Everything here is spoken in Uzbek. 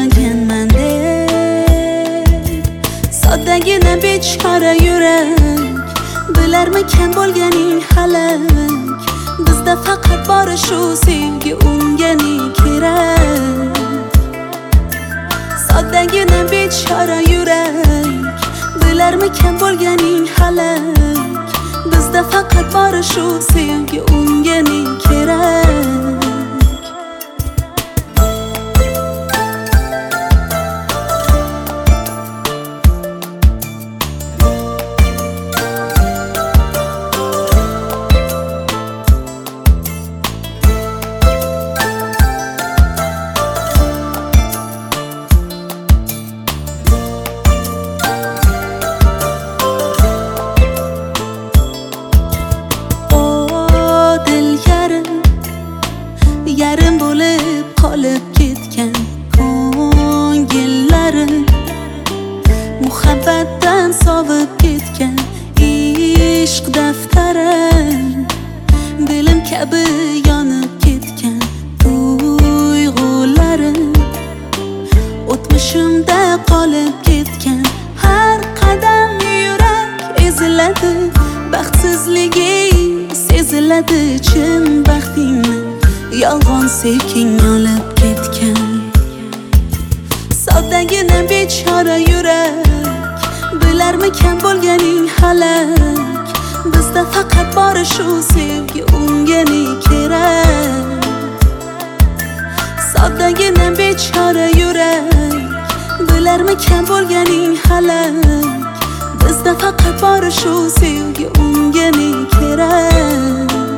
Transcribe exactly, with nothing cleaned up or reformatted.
bilmagan mendek soddagina bechora yurak bilarmikan bo'lganing halak bizda faqat bor shu sevgi unga ne kerak soddagina bechora yurak bilarmikan bo'lganing halak bizda faqat bor shu sevgi unga ne kerak yarim bo'lib qolib ketgan ko'ngillarim muhabbatdan sovib ketgan ishq daftarim dilim kabi yonib ketgan tuyg'ularim o'tmishimda qolib ketgan har qadam yurak eziladi baxtsizliging seziladi chin baxtingni yolg'on sevging olib ketgan soddagina bechora yurak bilarmikan bo'lganing halak bizda faqat bor shu sevgi unga ne kerak soddagina bechora yurak bilarmikan bo'lganing halak bizda faqat bor shu sevgi unga ne kerak